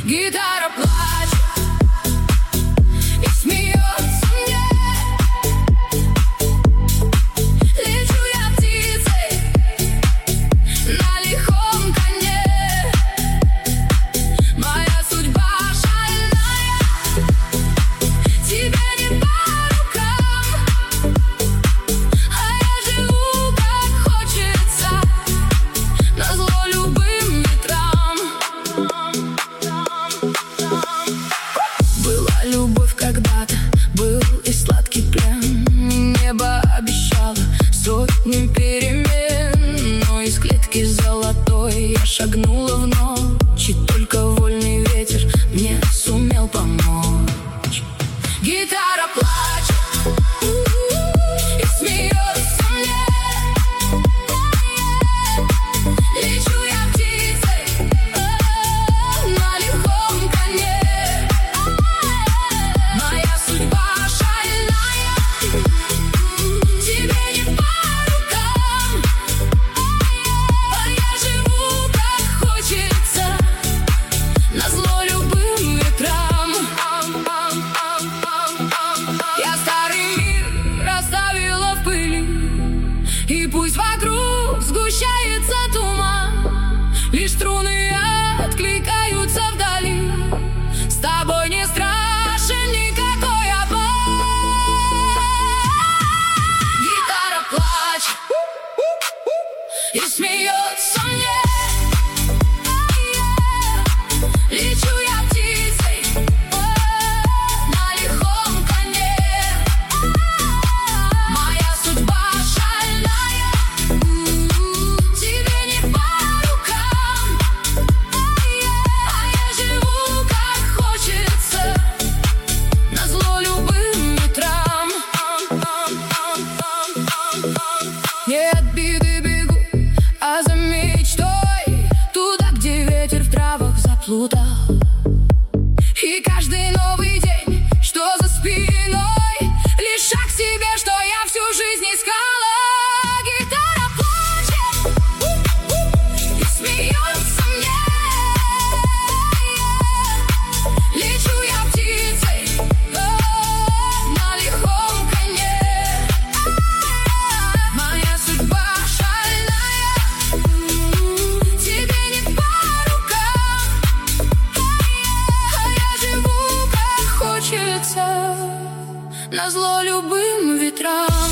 Гитара плачет и смеется мне. Лечу я птицей на лихом коне. Моя судьба шальная, тебе не по рукам, а я живу как хочется, назло любым ветрам. Была любовь когда-то, был и сладкий плен. Небо обещало сотни перемен, но из клетки золотой я шагнула в ночь, и только вольный ветер мне сумел помочь. Гитара плачет и смеется мне. Лечу я птицей на лихом коне. Моя судьба шальная, тебе не по рукам, а я живу как хочется, назло любым ветрам. Я старый мир расставила в пыли, и пусть вокруг сгущается туман, лишь струны откликаются вдали. С тобой не страшен никакой обман. Гитара плачет и смеется мне. Лечу я птицей на лихом коне. Моя судьба шальная, тебе не по рукам, а я живу как хочется, назло любым ветрам. Не от беды бегу, а за мечтой, туда, где ветер в травах заплутал. И каждый новый день, что за спиной, лишь шаг к себе, что я всю жизнь искала. Гитара плачет и смеется мне. Лечу я птицей на лихом коне. Моя судьба шальная, тебе не по рукам, а я живу как хочется, назло любым ветрам.